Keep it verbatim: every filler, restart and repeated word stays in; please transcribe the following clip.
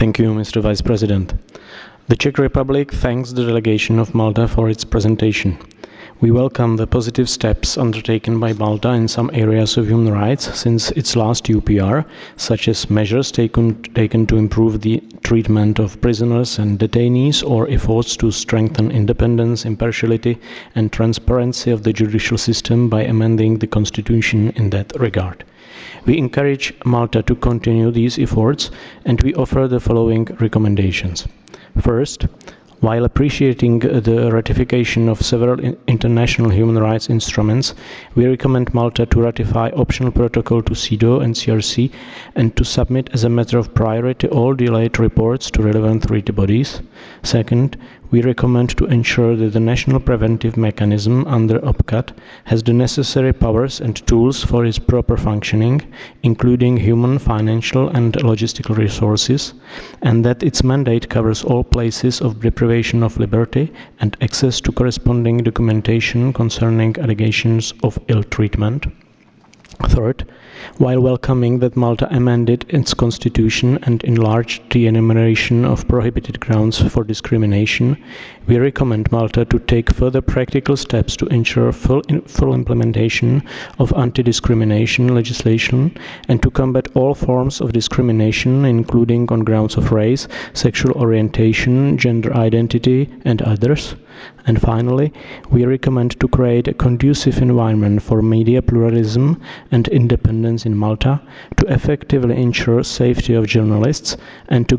Thank you, Mister Vice President. The Czech Republic thanks the delegation of Malta for its presentation. We welcome the positive steps undertaken by Malta in some areas of human rights since its last U P R, such as measures taken, taken to improve the treatment of prisoners and detainees or efforts to strengthen independence, impartiality and transparency of the judicial system by amending the constitution in that regard. We encourage Malta to continue these efforts and we offer the following recommendations. First, while appreciating the ratification of several international human rights instruments, we recommend Malta to ratify optional protocol to CEDAW and C R C and to submit as a matter of priority all delayed reports to relevant treaty bodies. Second, we recommend to ensure that the national preventive mechanism under O P C A T has the necessary powers and tools for its proper functioning, including human, financial and logistical resources, and that its mandate covers all places of deprivation of liberty and access to corresponding documentation concerning allegations of ill treatment. Third, while welcoming that Malta amended its constitution and enlarged the enumeration of prohibited grounds for discrimination, we recommend Malta to take further practical steps to ensure full, in, full implementation of anti-discrimination legislation and to combat all forms of discrimination, including on grounds of race, sexual orientation, gender identity, and others. And finally, we recommend to create a conducive environment for media pluralism and independence in Malta, to effectively ensure safety of journalists, and to